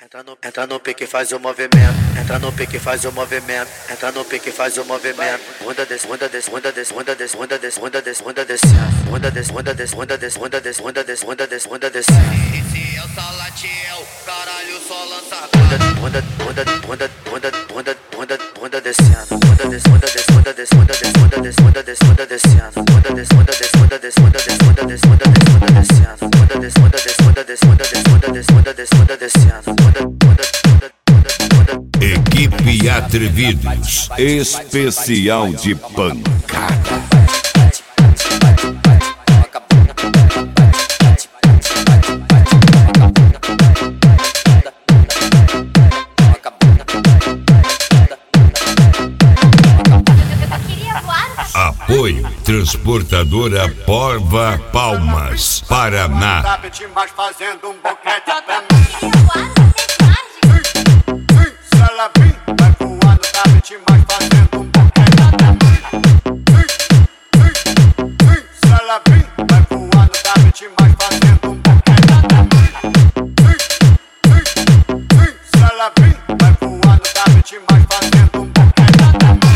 Entra no pique, faz o movimento. Entra no pique, faz o movimento. Entra no pique, faz o movimento. Bunda desce, bunda desce, bunda desce, bunda desce, bunda desce, bunda desce, bunda desce. Bunda desce, bunda desce, bunda desce, bunda desce, bunda desce, bunda desce, bunda desce. Esse é o Salatiel, caralho, só lança Bunda, bunda, bunda, bunda, bunda, bunda, bunda descendo. Bunda desce, bunda desce, bunda desce, bunda desce, bunda desce, bunda desce, bunda descendo. Bunda desce, bunda desce, bunda desce, bunda desce, bunda desce, bunda desce, bunda descendo. Bunda desce, bunda desce, bunda desce, bunda desce, bunda desce, bunda desce, bunda descendo. Equipe Atrevidos, especial de pancada. Apoio Transportadora Porva Palmas, Paraná. Mas fazendo um boquete pra mim. Se ela vir, vai voar no tapete, mas fazendo um boquete pra mim. Se ela vir, vai voar no tapete, mas fazendo um boquete pra mim. Se ela vir, vai voar no tapete, mas fazendo um boquete pra mim.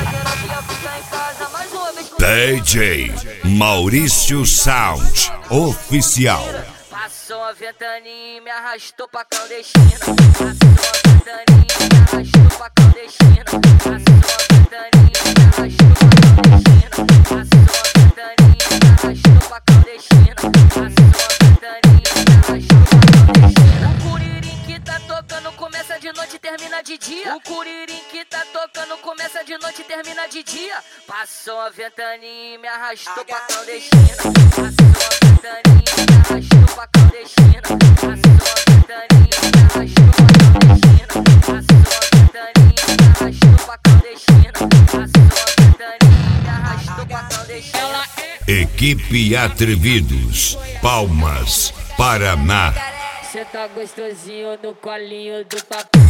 DJ Maurício Sound Oficial. Passou a ventaninha e me arrastou pra clandestina. Passou a ventaninha e me arrastou pra clandestina. Passou a ventaninha e me arrastou pra clandestina. Passou a ventaninha e me arrastou pra clandestina. Passou a ventaninha e me arrastou pra clandestina. O curirim que tá tocando começa de noite e termina de dia. O curirim que tá tocando começa de noite e termina de dia. Passou a ventaninha e me arrastou pra clandestina. Passou a ventaninha e me arrastou pra clandestina. Passou a ventaninha e me arrastou pra clandestina. Passou a ventaninha e me arrastou pra clandestina. Passou a ventaninha e me arrastou pra clandestina. Equipe Atrevidos, Palmas, Paraná. Cê tá gostosinho no colinho do papai.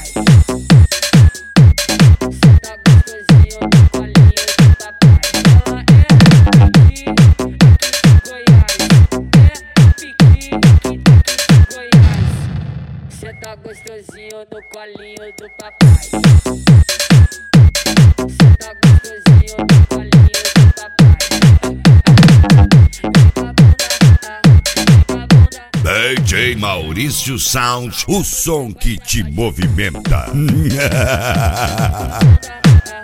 Cê tá gostosinho no colinho do papai. Ela é piqui, de Goiás. É piqui, de Goiás. Cê tá gostosinho no colinho do papai. Cê tá gostosinho no colinho do papai. DJ Maurício Sound, o som que te movimenta.